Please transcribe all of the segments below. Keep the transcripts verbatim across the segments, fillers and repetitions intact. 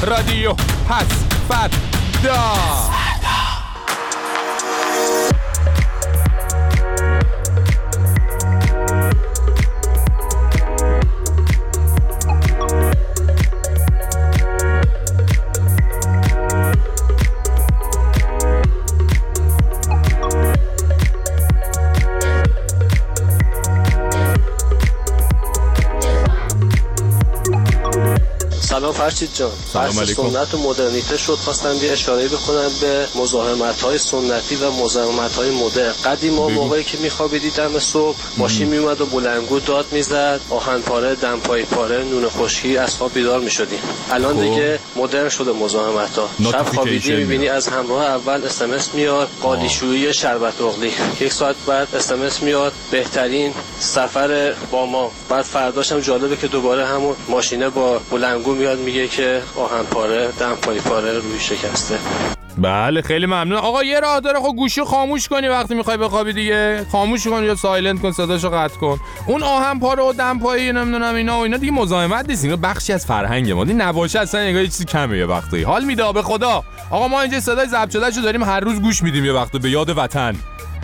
رادیو پس فردا. سلام فرشید جان. سلام علیکم. سنت و مدرنیته شد، خواستم یه اشاره بکنم به مزاحمت‌های سنتی و مزاحمت‌های مدرن. قدیما موقعی که می‌خوابیدی دم صبح ماشین میومد و بلندگو داد میزد، آهن پاره، دمپایی پاره، نون خشکی، از خواب بیدار می‌شدیم. الان دیگه مدرن شده مزاحمت‌ها. شب خوابیدی می‌بینی از همراه اول اس ام اس میاد، قالیشویی شربت اغلی. یک ساعت بعد اس ام اس میاد بهترین سفر با ما. بعد فرداش هم جالبه که دوباره همون ماشینه با بلندگو میاد میگه که آهن پاره، دمپایی پاره، روی شکسته. بله خیلی ممنون آقا. یه راه داره، خب گوشی خاموش کنی وقتی میخوای بخوابی دیگه. خاموش کن یا سایلنت کن، صداشو قطع کن. اون آهن پاره و دمپایی نمیدونم اینا و اینا دیگه مزاحمت نیست، اینا بخشی از فرهنگ ما. دی نباشه اصلا انگار یه چیزی کمه. یه وقتی حال میده به خدا. آقا ما اینجا صدای ضبط شدهشو داریم هر روز گوش میدیم، یه وقت به یاد وطن.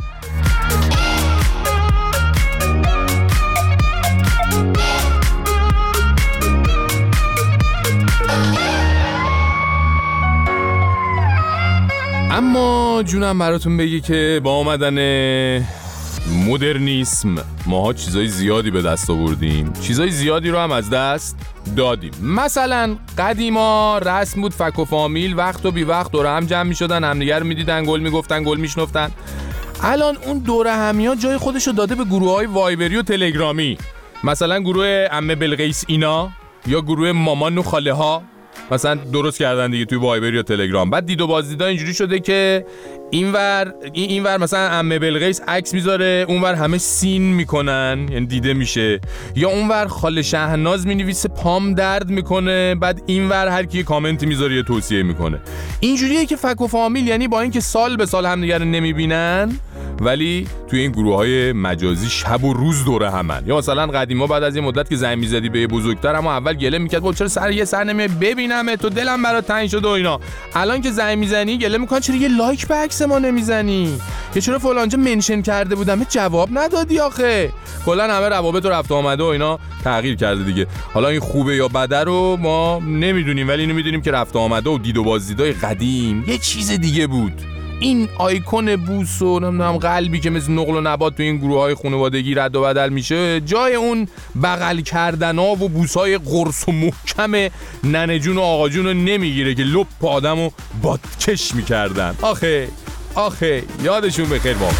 اما جونم براتون بگی که با آمدن مدرنیسم ماها چیزای زیادی به دست آوردیم، چیزای زیادی رو هم از دست دادیم. مثلا قدیما رسم بود فک و فامیل وقت و بی وقت دور هم جمع می شدن، همدیگر می دیدن، گل می گفتن، گل می شنفتن. الان اون دوره همی ها جای خودشو داده به گروه های وایبری و تلگرامی، مثلا گروه عمه بلقیس اینا یا گروه مامان و خاله ها مثلا درست کردن دیگه توی وایبر یا تلگرام. بعد دید و بازدیدا اینجوری شده که اینور این اینور مثلا عمه بلقیس عکس میذاره، اونور همه سین میکنن یعنی دیده میشه، یا اونور خاله شهناز مینویسه پام درد میکنه، بعد اینور هر کی کامنتی میذاره یه توصیه میکنه. اینجوریه که فک و فامیل یعنی با اینکه سال به سال همدیگه رو نمیبینن ولی توی این گروه‌های مجازی شب و روز دوره همن. یا مثلا قدیما بعد از یه مدت که زنگ می‌زدی به بزرگتر اما اول گله می‌کرد با چرا سر یه سر نمیای ببینم تو دلم برات تنگ شده و اینا. الان که زنگ می‌زنی گله می‌کنن چرا یه لایک به عکس ما نمی‌زنی، یا چرا فلانجا منشن کرده بودم جواب ندادی. آخه کلا همه روابط و رفت آمده و اینا تغییر کرده دیگه. حالا این خوبه یا بده رو ما نمیدونیم، ولی اینو میدونیم که رفت آمده و دید و بازدیدای قدیم یه چیز دیگه بود. این آیکون بوس و نمیدونم قلبی که مثل نقل و نبات تو این گروه‌های خانوادگی رد و بدل میشه، جای اون بغل کردنا و بوس‌های قرص و محکم ننه جون و آقا جون رو نمیگیره که لپ آدمو بادکش میکردن. آخه آخه یادشون بخیر واقعا.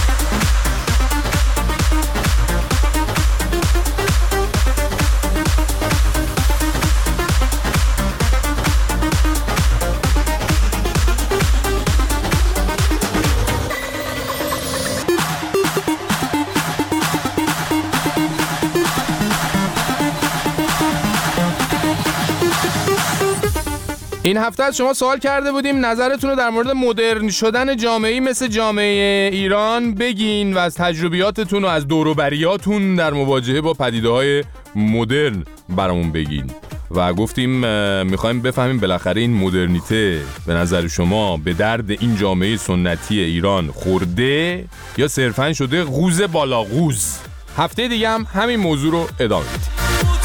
این هفته از شما سوال کرده بودیم نظرتون رو در مورد مدرن شدن جامعه‌ای مثل جامعه ایران بگین و از تجربیاتتون و از دور و بریاتون در مواجهه با پدیده‌های مدرن برامون بگین. و گفتیم میخوایم بفهمیم بالاخره این مدرنیته به نظر شما به درد این جامعه سنتی ایران خورده یا صرفاً شده قوز بالا قوز. هفته دیگه هم همین موضوع رو ادامه میدیم.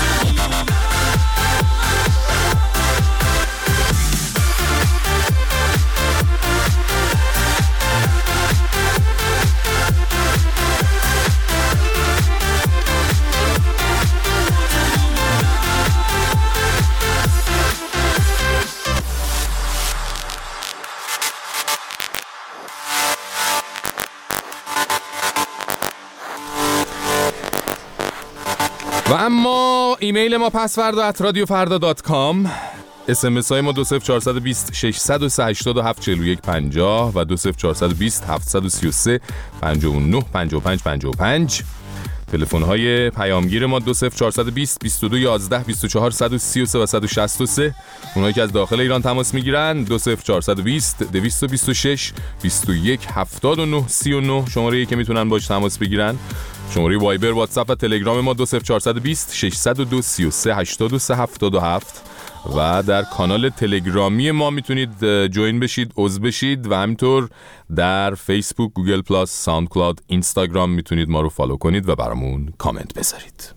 و اما ایمیل ما پسوردا ات رادیو فردا دات کام، اس ام اس های ما دو صفر چهار دو صفر شش صفر سه هشت هفت چهار یک پنجاه و دو صفر چهار دو صفر هفت سه سه پنج نه پنج پنج پنج پنج. تلفن های پیامگیر ما دو صفر چهار دو صفر بیست و دو یازده بیست و چهار صد و سی و سه و صد و شصت و سه. اونایی که از داخل ایران تماس میگیرن دو صفر چهار دو صفر دویست و بیست و شش بیست و یک هفتاد و نه سی و نه شماره‌ای که میتونن باش تماس بگیرن. شماره وایبر، واتساپ و تلگرام ما دو صفر چهار دو صفر شش صفر دو سی و سه هشتاد و سه هفتاد و هفت و در کانال تلگرامی ما میتونید جوین بشید، عضو بشید و همینطور در فیسبوک، گوگل پلاس، ساوند کلاود، اینستاگرام میتونید ما رو فالو کنید و برامون کامنت بذارید.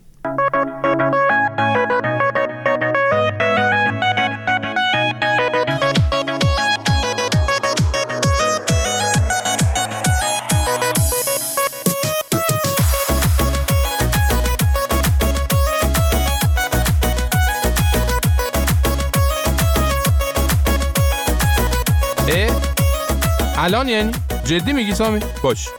الان یعنی جدی میگی سامی؟ باش.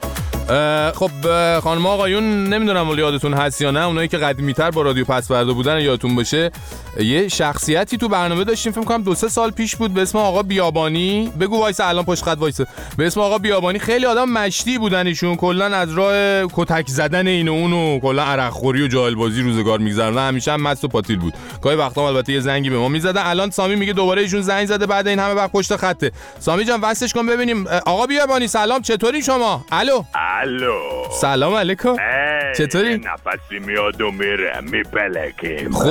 خب خانم آقایون، نمیدونم ولی یادتون هست یا نه، اونایی که قدیمی‌تر با رادیو پسورده بودن یادتون باشه یه شخصیتی تو برنامه داشتیم، فکر کنم دو سه سال پیش بود، به اسم آقا بیابانی. بگو وایس الان پشت خط وایس. به اسم آقا بیابانی. خیلی آدم مشتی بودن ایشون، کلا از راه کتک زدن این و اون و کلا عرق خوری و جاهل بازی روزگار میگذرن. همیشه هم مست و پاتیل بود. گاهی وقتا البته یه زنگی به ما میزدن. الان سامی میگه دوباره ایشون زنگ زده بعد این همه وقت پشت خطه. سامی جان وصلش کن ببینیم. آقا بیابانی سلام، چطوری شما؟ الو. الو. سلام علیکم. چطوری؟ نفسی میاد و میره میپلکیم. خب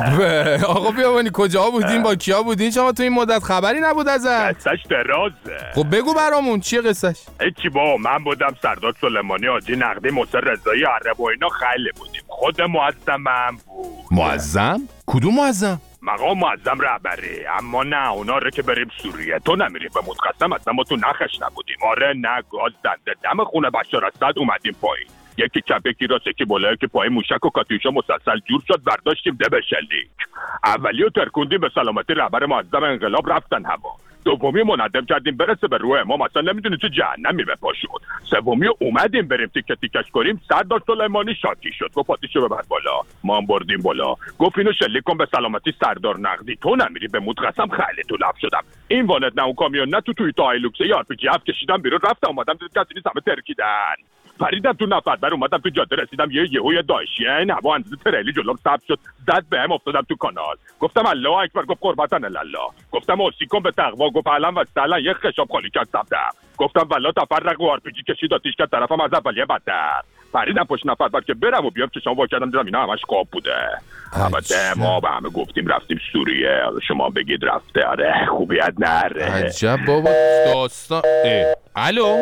آقا بیابانی کجا بودین، با کیا بودین شما تو این مدت؟ خبری نبود ازت. قصهش درازه. خب بگو برامون چیه قصهش؟ هیچی با من بودم، سردار سلیمانی، حاجی نقدی، موسی رضایی، عرب و اینا خیلی بودیم. خود معظمم بود. معظم؟ کدوم معظم؟ مقام معظم رهبری. اما نه اونا رو که بریم سوریه تو نمیری به متقسم، اصلا ما تو نخش نبودیم. آره نه گاز دنده دم خونه بشار اسد اومدیم پایین، یکی چپ یکی راست یکی بالا یکی پایین، موشک و کاتیوشا مسلسل جور شد، برداشتیم ده به شلیک. اولیو ترکوندیم به سلامتی رهبر معظم انقلاب رفتن هوا. دومی منظم کردیم برسه به روح امام، اصلا نمیدونی چه جهنمی به پا شد. سومی اومدیم بریم تیکه تیکش کنیم، سردار سلیمانی شاکی شد، گفت پاتیشو ببر بالا. ما هم بردیم بالا، گفت اینو شلیک کن به سلامتی سردار نقدی. تو نمیری به متقسم خیلی تو لف شدم. این والد نه اون کامیون نه تو توی تا هایلوکس آر پی جی هفت کشیدم بیرون، رفتم اومدم دیدم کسی نیست، همه ترکیدن. پریدم تو نفر بر اومدم تو جاده، رسیدم یه یهو یه داشیه این هوا اندازه تریلی جلوم ثبت شد، زد بهم، افتادم تو کانال. گفتم الله اکبر، گفت قربتن الله. گفتم اوسیکم به تقوا، گفت علم و سلام، یه خشاب خالی کرد سبدم. گفتم والله تفرق و آر پی جی کشید آتیش کرد طرفم، از اولیه بدتر. پریدم پشت نفر بر که برم و بیام چشام وا کردم دیدم اینا همش خواب بوده. البته ما به همه گفتیم رفتیم سوریه، شما بگید رفته. آره خوبیت نره. عجب بابا داستان. الو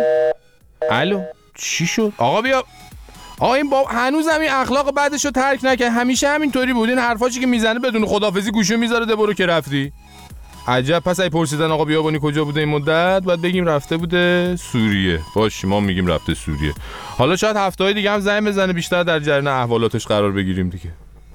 الو چی شد؟ آقا بیا. آقا این بابا هنوز همین اخلاق بعدشو ترک نکرد، همیشه همینطوری بود. این حرفاشی که میزنه بدون خداحافظی گوشو میذاره ده برو که رفتی. عجب. پس ای پرسیدن آقا بیابانی کجا بوده این مدت، بعد بگیم رفته بوده سوریه. باش ما میگیم رفته سوریه. حالا شاید هفته‌های دیگه هم زنگ بزنه بیشتر در جریان احوالاتش قرار بگیریم دیگه.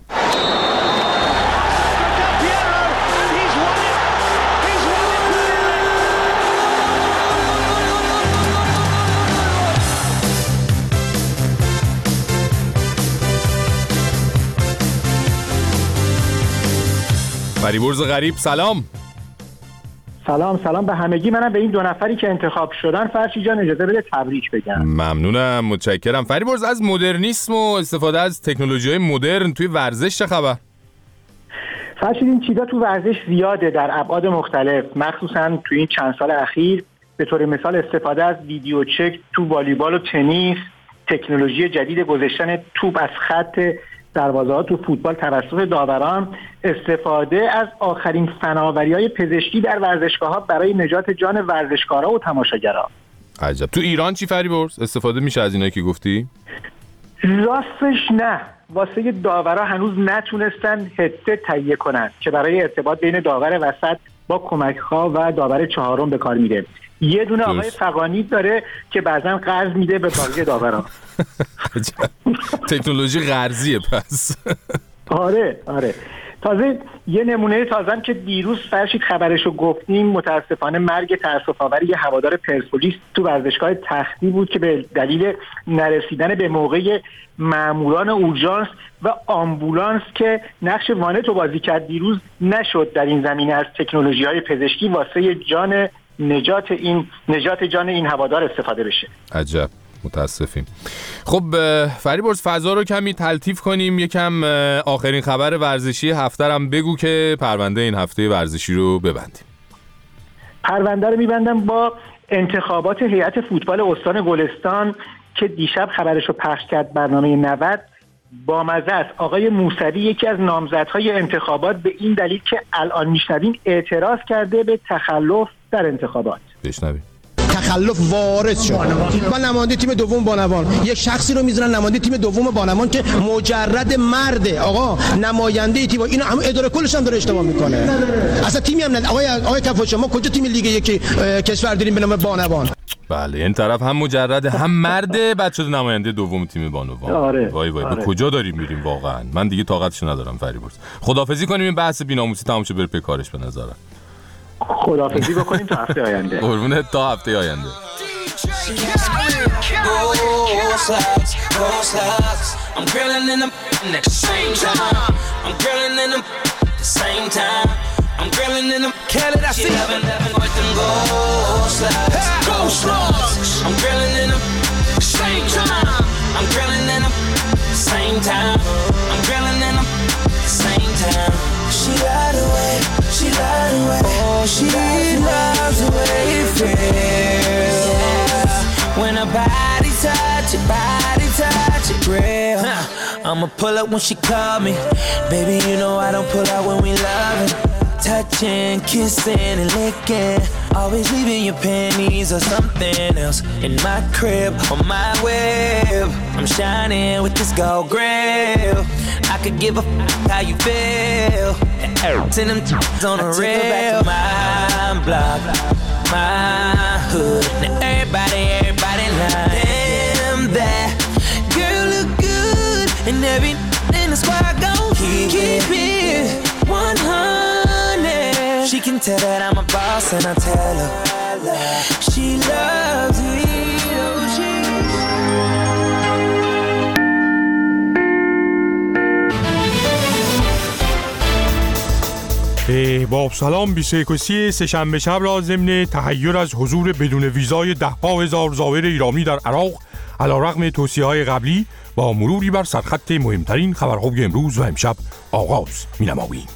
فریبرز غریب سلام. سلام سلام به همگی. منم به این دو نفری که انتخاب شدن فرشی جان اجازه بده تبریک بگم. ممنونم، متشکرم. فریبرز از مدرنیسم و استفاده از تکنولوژی‌های مدرن توی ورزش چه خبر؟ فرشی این چیزا تو ورزش زیاده در ابعاد مختلف، مخصوصا توی این چند سال اخیر. به طور مثال استفاده از ویدیو چک تو والیبال و تنیس، تکنولوژی جدید گذاشتن توپ از خط دروازه‌ها تو فوتبال توسط داوران، استفاده از آخرین فناوری‌های پزشکی در ورزشگاه‌ها برای نجات جان ورزشکارا و تماشاگران. عجب. تو ایران چی فریبرز؟ استفاده میشه از اینایی که گفتی؟ راستش نه. واسه داورا هنوز نتونستن هدست تهیه کنن که برای ارتباط بین داور وسط با کمک‌ها و داور چهارم به کار میره. یه دونه آقای فقانی داره که بعضن قرض میده به باقی داورا. تکنولوژی قرضیه پس. آره آره. تازه یه نمونه تازم که دیروز فرشید خبرشو گفتیم، متاسفانه مرگ تأسف‌آور یه هوادار پرسپولیس تو ورزشگاه تختی بود که به دلیل نرسیدن به موقع ماموران اورژانس و آمبولانس که نقش وانتو بازی کرد دیروز نشد در این زمینه از تکنولوژی‌های پزشکی واسه جان نجات این نجات جان این هوادار استفاده بشه. عجب. متاسفیم. خب فریبرز فضا رو کمی تلطیف کنیم، یکم آخرین خبر ورزشی هفته هم بگو که پرونده این هفته ورزشی رو ببندیم. پرونده رو میبندم با انتخابات هیئت فوتبال استان گلستان که دیشب خبرش رو پخش کرد برنامه نود. بامزه است. آقای موسوی یکی از نامزدهای انتخابات به این دلیل که الان میشنویم اعتراض کرده به تخلف در انتخابات. بشنویم. تخلف وارد شد و نماینده تیم دوم بانوان یک شخصی رو میذارن نماینده تیم دوم بانوان که مجرد مرده. آقا نماینده تیم اینا هم اداره کلش هم داره اشتباه میکنه. اصلا تیمی هم نه. آقای آقای کفاش شما کجا تیم لیگ یک کشور داریم به نام بانوان؟ بله این طرف هم مجرده هم مرده بعد شده نماینده دوم تیم بانوان. آره. وای وای آره. به کجا داریم میریم واقعا؟ من دیگه طاقتش ندارم فریبرز. خداحافظی کنیم این بحث بی‌ناموسی تموم شه بره پی کارش به نظرم. خداحافظی بکنیم تا هفته آینده. قربونت تا هفته آینده. I'm grilling in them Kelly, I see eleven, eleven with them gold slugs. Gold slugs. I'm grilling in them same time. I'm grilling in them same time. I'm grilling in them same time. She lied away, she lied away. Oh, she loves the way it feels. Yeah. When her body touch it, body touch it real. Huh. I'ma pull up when she call me. Baby, you know I don't pull out when we loving. Touching, kissing, and licking. Always leaving your panties or something else in my crib or my web. I'm shining with this gold grill. I could give a f*** how you feel. Send them t***s on the rail. My block, my hood. Now everybody, everybody lying. Damn that girl look good. And every in the squad gon' keep, keep it one hundred. She can tell that I'm a boss and I tell her she loves me. Oh, she... با سلام بیست و یک سه‌شنبه شب را ضمن تحیر از حضور بدون ویزای ده ها هزار زائر ایرانی در عراق علیرغم توصیه‌های قبلی با مروری بر سرخط مهمترین خبرهای امروز و امشب آغاز می‌نماییم.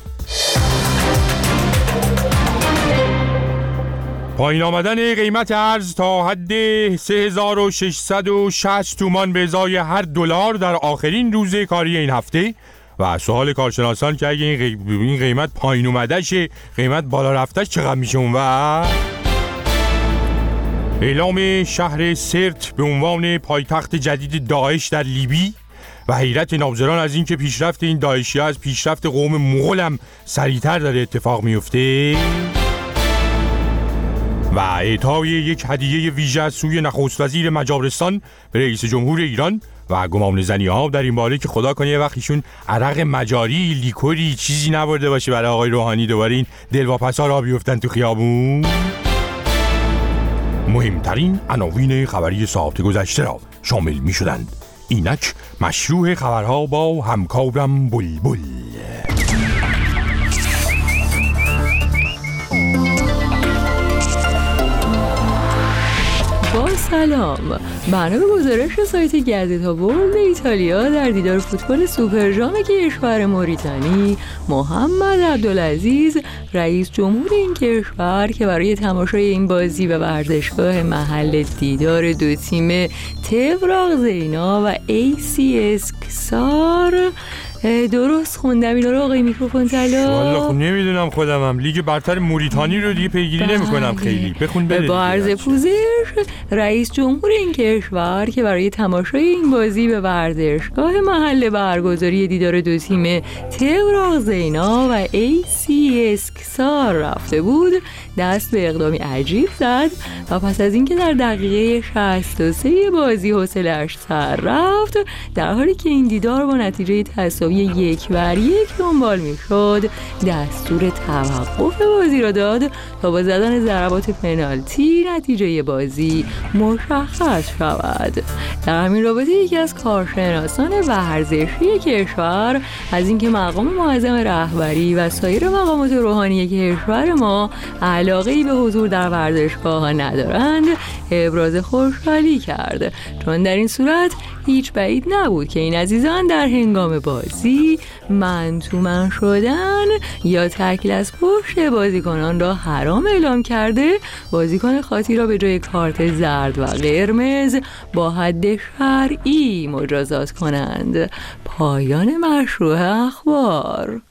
پایین آمدن قیمت ارز تا حد سه هزار و ششصد و شصت تومان به ازای هر دلار در آخرین روز کاری این هفته و سوال کارشناسان که اگه این قیمت پایین اومده شه قیمت بالا رفتش چقدر میشه اونور؟ اعلام شهر سرت به عنوان پایتخت جدید داعش در لیبی و حیرت ناظران از اینکه پیشرفت این داعشی از پیشرفت قوم مغول هم سریعتر داره اتفاق میفته و اعطای یک هدیه ویژه از سوی نخست وزیر مجارستان به رئیس جمهور ایران و گمان زنی ها در این باره که خدا کنه یه وقت ایشون عرق مجاری لیکوری چیزی نبرده باشه برای آقای روحانی دوباره این دلواپس‌ها را بیفتن تو خیابون. مهمترین عناوین خبری ساعت گذشته را شامل می شدند. اینک مشروع خبرها با همکارم بلبل. با سلام. بنا به گزارش سایت گازتا ورلد ایتالیا در دیدار فوتبال سوپر ژام کشور موریتانی، محمد عبدالعزیز رئیس جمهور این کشور که برای تماشای این بازی و ورزشگاه محل دیدار دو تیم تفراغ زینا و ای سی اسکسار درست خوندم اینا رو آقای میکروفون طلا؟ والله خب نمیدونم خودم هم لیگ برتر موریتانی رو دیگه پیگیری نمی کنم خیلی. بخون بده. با عرض پوزش رئیس جمهور این کشور که برای تماشای این بازی به ورزشگاه محل برگزاری دیدار دو تیم تفراغ زینا و ای سی اسکسار رفته بود دست به اقدامی عجیب زد و پس از اینکه در دقیقه شصت و سه بازی حوصله‌اش سر رفت در حالی که این دیدار با نتیجه تساوی یک بر یک دنبال میشد دستور توقف بازی را داد تا با زدن ضربات پنالتی نتیجه بازی مشخص شود. در همین رابطه یکی از کارشناسان ورزشی کشور از اینکه مقام معظم رهبری و سایر مقامات روحانی کشور ما علاقه‌ای به حضور در ورزشگاه ها ندارند ابراز خوشحالی کرد، چون در این صورت هیچ بعید نبود که این عزیزان در هنگام بازی من تو من شدن یا تکل از پشت بازیکنان را حرام اعلام کرده بازیکن خاطی را به جای کار کارت زرد و قرمز با حد شرعی مجازات کنند. پایان مشروع اخبار.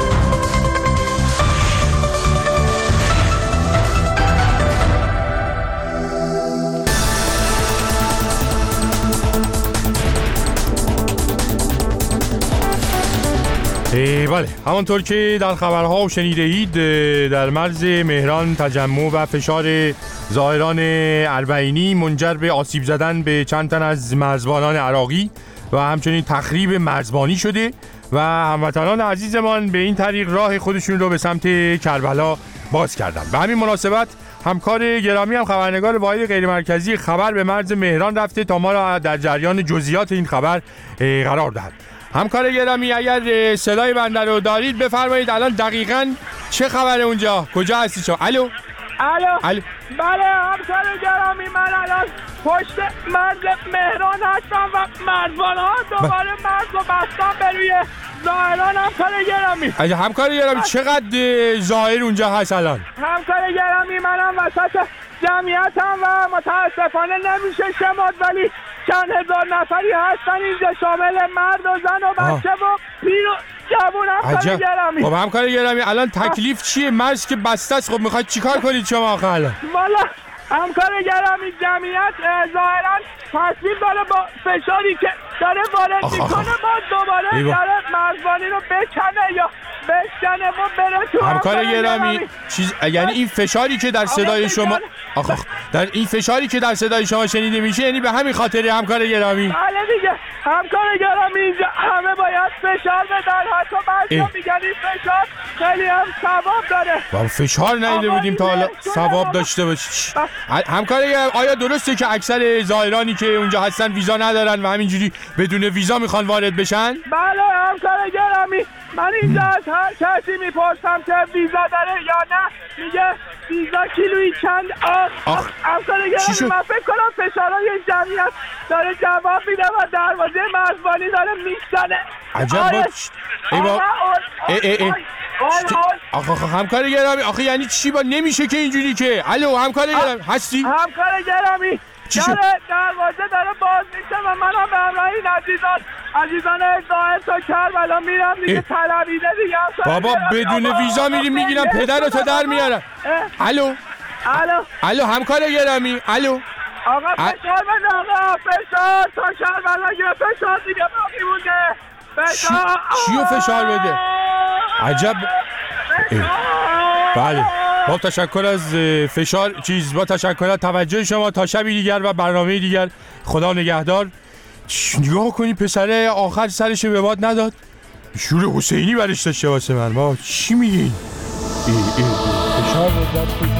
بله، همانطور که در خبرها شنیده اید، در مرز مهران تجمع و فشار ظاهران اربعینی منجر به آسیب زدن به چند تن از مرزبانان عراقی و همچنین تخریب مرزبانی شده و هموطنان عزیزمان به این طریق راه خودشون رو به سمت کربلا باز کردن. به همین مناسبت همکار گرامی هم خبرنگار واحد غیرمرکزی خبر به مرز مهران رفته تا ما را در جریان جزئیات این خبر قرار دهد. همکار گرامی، اگر صدای بنده رو دارید بفرمایید الان دقیقاً چه خبره اونجا؟ کجا هستی شما؟ الو؟ الو؟ الو؟ بله همکار گرامی، من الان پشت مرز مهران هستم و مرزبان ها دوباره مرز رو بستن به روی ظاهران. همکار گرامی اگه همکار گرامی چقدر ظاهر اونجا هست الان؟ همکار گرامی منم وسط جمعیتم و متاسفانه نمیشه شمرد، ولی چند هزار نفری هستن اینجا، شامل مرد و زن و بچه و پیر و جوون. همکار گرامی خب همکار گرامی الان تکلیف چیه؟ مرز که بسته است، خب میخواید چیکار کنید شما آخه الان؟ والا همکار گرامی جمعیت ظاهرا تصمیم داره با فشاری که داره وارد میکنه باز دوباره داره مرزبانی رو بکنه یا بشکنه و بره تو. همکار گرامی چیز یعنی این فشاری که در صدای شما آخ آخ در این فشاری که در صدای شما شنیده میشه یعنی به همین خاطره همکار گرامی؟ بله دیگه همکار گرامی اینجا همه باید فشار بدن، حتی بعضیا میگن این فشار خیلی هم ثواب داره. با فشار ندیده بودیم تا حالا ثواب داشته باشه. همکار گرامی آیا درسته که اکثر زائرانی که اونجا هستن ویزا ندارن و همینجوری بدون ویزا میخوان وارد بشن؟ بله همکار گرامی، من اینجا از هر کسی میپرسم که ویزا داره یا نه میگه ویزا کیلویی چند. آخ همکار گرامی من فکر کنم فشارهای جمعیت داره جواب میده و دروازه مرزبانی داره میزنه. عجب باش. ای با ای ای ای آخ آخ همکار گرامی آخه یعنی چی؟ با نمیشه که اینجوری که. الو همکار گرامی هستی؟ همکار گرامی داره دروازه داره باز میشه و منم به همراه این عزیزان عزیزان ظاهر تا کربلا میرم دیگه. طلبیده دیگه بابا بدون ویزا میریم میگیرم پدرتو در میارم. الو الو الو همکار گرامی الو آقا فشار بده آقا فشار تا کربلا یه فشار دیگه باقی مونده. فشار چیو فشار بده؟ عجب. بله با تشکر از فشار چیز با تشکر از توجه شما. تا شبی دیگر و برنامه دیگر خدا نگهدار. نگاه کنی پسره آخر سرش به باد نداد، شور حسینی برش داشته واسه من. با چی میگی؟ فشار بده.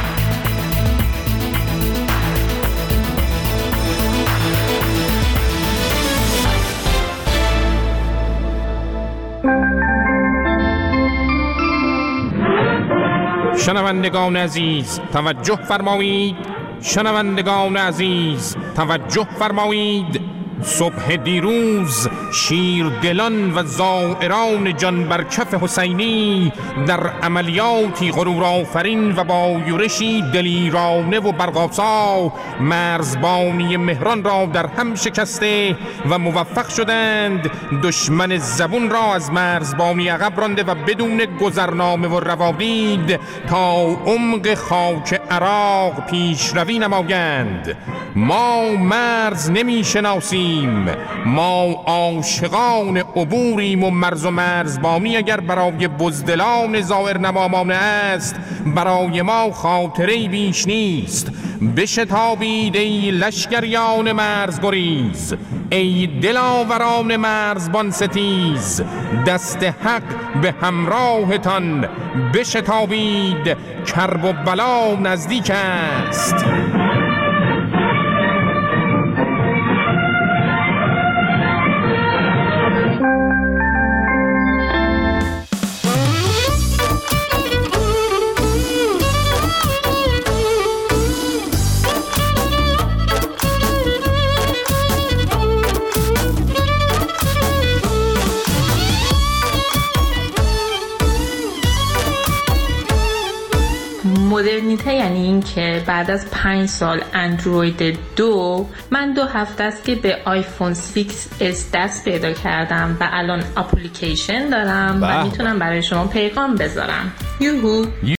شنوندگان عزیز توجه فرمایید، شنوندگان عزیز توجه فرمایید. صبح دیروز شیردلان و زائران جان برکف حسینی در عملیاتی غرورآفرین و با یورشی دلیرانه و برق‌آسا مرزبانی مهران را در هم شکسته و موفق شدند دشمن زبون را از مرزبانی عقب رانده و بدون گذرنامه و روادید تا عمق خاک عراق پیشروی نمایند. ما مرز نمی شناسیم، ما عاشقان عبوریم و مرز و مرزبانی اگر برای بزدلان زائر نمامانه است برای ما خاطره‌ای بیش نیست. بشتابید ای لشکریان مرزگریز، ای دلاوران مرزبان ستیز، دست حق به همراهتان بشتابید، کرب و بلا نزدیک است. مدرنیته یعنی این که بعد از پنج سال اندروید دو من دو هفته است که به آیفون سیکس اس دست پیدا کردم و الان اپلیکیشن دارم و میتونم برای شما پیغام بذارم. یوهو.